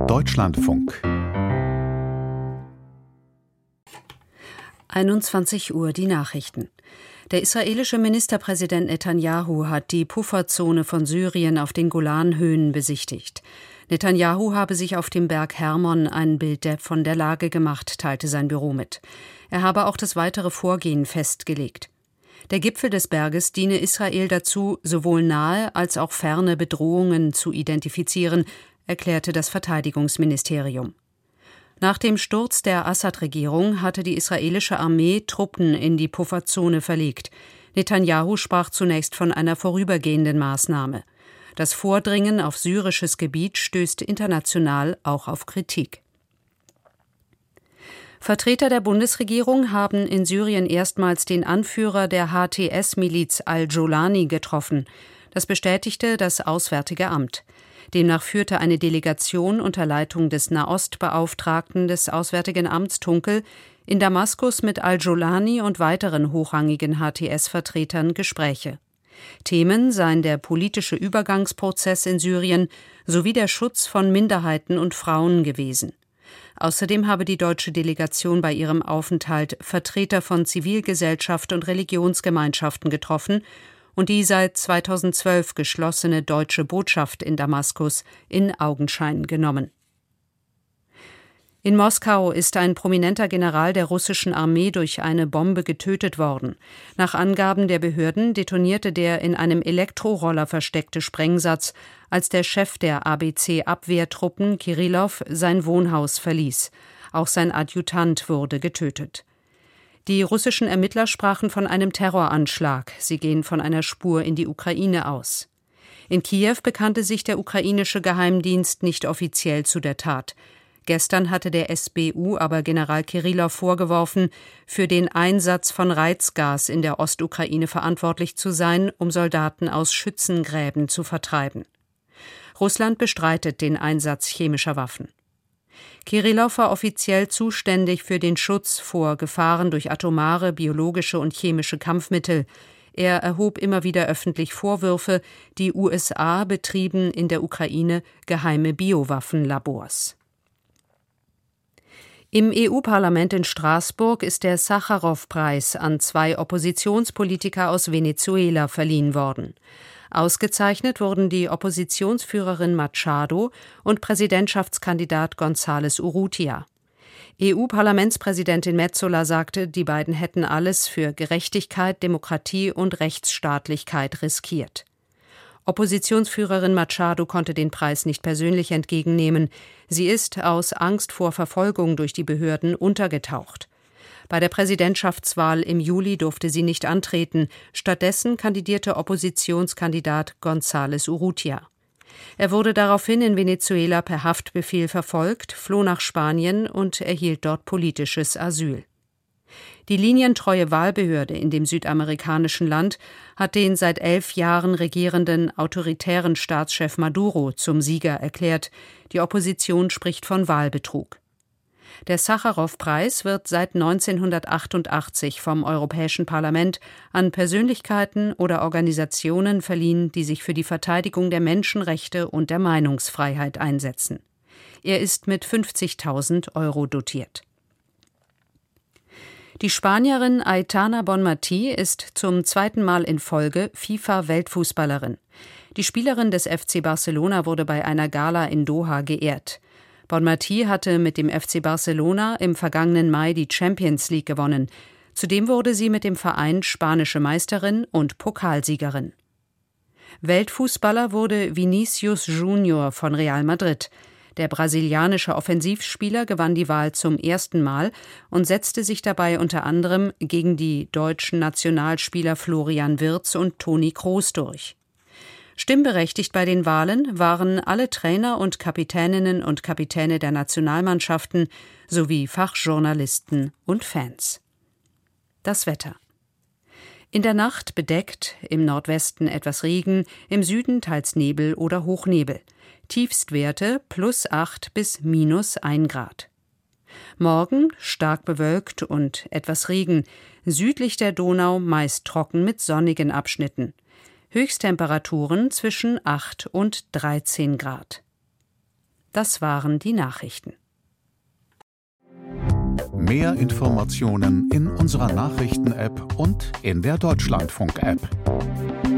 Deutschlandfunk 21 Uhr die Nachrichten. Der israelische Ministerpräsident Netanyahu hat die Pufferzone von Syrien auf den Golanhöhen besichtigt. Netanyahu habe sich auf dem Berg Hermon ein Bild von der Lage gemacht, teilte sein Büro mit. Er habe auch das weitere Vorgehen festgelegt. Der Gipfel des Berges diene Israel dazu, sowohl nahe als auch ferne Bedrohungen zu identifizieren, erklärte das Verteidigungsministerium. Nach dem Sturz der Assad-Regierung hatte die israelische Armee Truppen in die Pufferzone verlegt. Netanyahu sprach zunächst von einer vorübergehenden Maßnahme. Das Vordringen auf syrisches Gebiet stößt international auch auf Kritik. Vertreter der Bundesregierung haben in Syrien erstmals den Anführer der HTS-Miliz al-Jolani getroffen. Das bestätigte das Auswärtige Amt. Demnach führte eine Delegation unter Leitung des Nahostbeauftragten des Auswärtigen Amts Tunkel in Damaskus mit al-Jolani und weiteren hochrangigen HTS-Vertretern Gespräche. Themen seien der politische Übergangsprozess in Syrien sowie der Schutz von Minderheiten und Frauen gewesen. Außerdem habe die deutsche Delegation bei ihrem Aufenthalt Vertreter von Zivilgesellschaft und Religionsgemeinschaften getroffen und die seit 2012 geschlossene deutsche Botschaft in Damaskus in Augenschein genommen. In Moskau ist ein prominenter General der russischen Armee durch eine Bombe getötet worden. Nach Angaben der Behörden detonierte der in einem Elektroroller versteckte Sprengsatz, als der Chef der ABC-Abwehrtruppen, Kirillow, sein Wohnhaus verließ. Auch sein Adjutant wurde getötet. Die russischen Ermittler sprachen von einem Terroranschlag. Sie gehen von einer Spur in die Ukraine aus. In Kiew bekannte sich der ukrainische Geheimdienst nicht offiziell zu der Tat. Gestern hatte der SBU aber General Kirillow vorgeworfen, für den Einsatz von Reizgas in der Ostukraine verantwortlich zu sein, um Soldaten aus Schützengräben zu vertreiben. Russland bestreitet den Einsatz chemischer Waffen. Kirillow war offiziell zuständig für den Schutz vor Gefahren durch atomare, biologische und chemische Kampfmittel. Er erhob immer wieder öffentlich Vorwürfe, die USA betrieben in der Ukraine geheime Biowaffenlabors. Im EU-Parlament in Straßburg ist der Sacharow-Preis an 2 Oppositionspolitiker aus Venezuela verliehen worden. Ausgezeichnet wurden die Oppositionsführerin Machado und Präsidentschaftskandidat González Urrutia. EU-Parlamentspräsidentin Metsola sagte, die beiden hätten alles für Gerechtigkeit, Demokratie und Rechtsstaatlichkeit riskiert. Oppositionsführerin Machado konnte den Preis nicht persönlich entgegennehmen. Sie ist aus Angst vor Verfolgung durch die Behörden untergetaucht. Bei der Präsidentschaftswahl im Juli durfte sie nicht antreten. Stattdessen kandidierte Oppositionskandidat González Urrutia. Er wurde daraufhin in Venezuela per Haftbefehl verfolgt, floh nach Spanien und erhielt dort politisches Asyl. Die linientreue Wahlbehörde in dem südamerikanischen Land hat den seit 11 Jahren regierenden autoritären Staatschef Maduro zum Sieger erklärt. Die Opposition spricht von Wahlbetrug. Der Sacharow-Preis wird seit 1988 vom Europäischen Parlament an Persönlichkeiten oder Organisationen verliehen, die sich für die Verteidigung der Menschenrechte und der Meinungsfreiheit einsetzen. Er ist mit 50.000 € dotiert. Die Spanierin Aitana Bonmatí ist zum 2. Mal in Folge FIFA-Weltfußballerin. Die Spielerin des FC Barcelona wurde bei einer Gala in Doha geehrt. Bonmatí hatte mit dem FC Barcelona im vergangenen Mai die Champions League gewonnen. Zudem wurde sie mit dem Verein spanische Meisterin und Pokalsiegerin. Weltfußballer wurde Vinícius Junior von Real Madrid. Der brasilianische Offensivspieler gewann die Wahl zum 1. Mal und setzte sich dabei unter anderem gegen die deutschen Nationalspieler Florian Wirtz und Toni Kroos durch. Stimmberechtigt bei den Wahlen waren alle Trainer und Kapitäninnen und Kapitäne der Nationalmannschaften sowie Fachjournalisten und Fans. Das Wetter. In der Nacht bedeckt, im Nordwesten etwas Regen, im Süden teils Nebel oder Hochnebel. Tiefstwerte +8 bis -1 Grad. Morgen stark bewölkt und etwas Regen, südlich der Donau meist trocken mit sonnigen Abschnitten. Höchsttemperaturen zwischen 8 und 13 Grad. Das waren die Nachrichten. Mehr Informationen in unserer Nachrichten-App und in der Deutschlandfunk-App.